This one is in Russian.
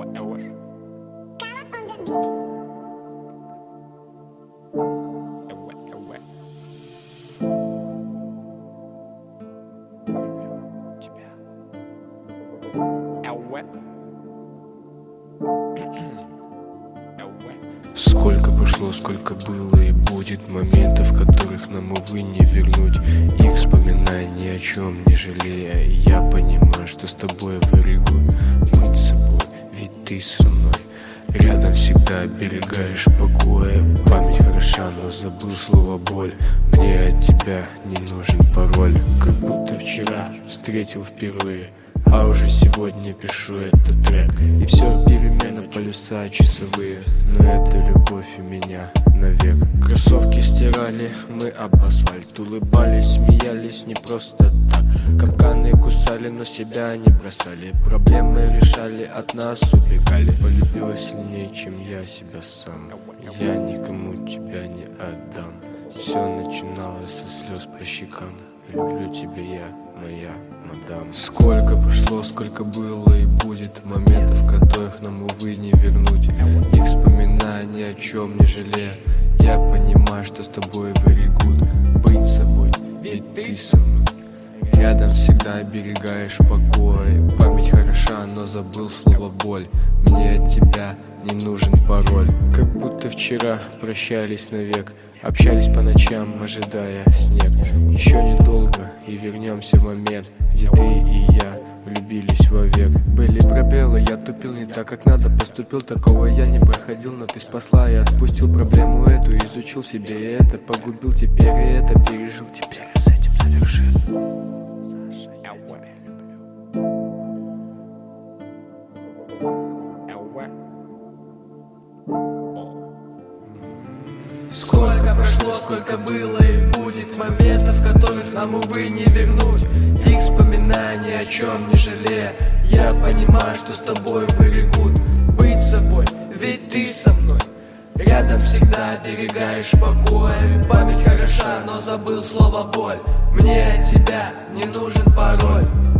Сколько прошло, сколько было и будет моментов, которых нам, увы, не вернуть. Их вспоминая, ни о чем не жалея. Я понимаю, что с тобой very good быть собой, ведь ты со мной. Рядом всегда оберегаешь покоя. Память хороша, но забыл слово боль. Мне от тебя не нужен пароль. Как будто вчера встретил впервые, а уже сегодня пишу этот трек. И все перемена, полюса часовые, но это любовь у меня навек. Кроссовки стирали мы об асфальт, улыбались, смеялись не просто так. Капканы кусали, но себя не бросали. Проблемы решали, от нас убегали. Полюбила сильнее, чем я себя сам. Я никому тебя не отдам. Все начиналось со слез по щекам. Люблю тебя я, моя мадам. Сколько прошло, сколько было и будет моментов, которых нам, увы, не вернуть. Их вспоминая, ни о чем не жалея. Я понимаю, что с тобой very good быть собой, ведь ты со мной. Рядом всегда оберегаешь покой. Память хороша, но забыл слово боль. Мне от тебя не нужен пароль. Как будто вчера прощались навек, общались по ночам, ожидая снег. Еще недолго и вернемся в момент, где ты и я влюбились вовек. Были пробелы, я тупил не так, как надо поступил. Такого я не проходил, но ты спасла. Я отпустил проблему эту, изучил себе и это. Погубил теперь и это, пережил теперь, с этим завершил. Саша, я тебя люблю. Сколько прошло, сколько было и будет моментов, которых нам, увы, не вернуть. Их вспоминая, ни о чем не жалея. Я понимаю, что с тобой very good быть собой, ведь ты со мной. Рядом всегда оберегаешь покой. Память хороша, но забыл слово боль. Мне от тебя не нужен пароль.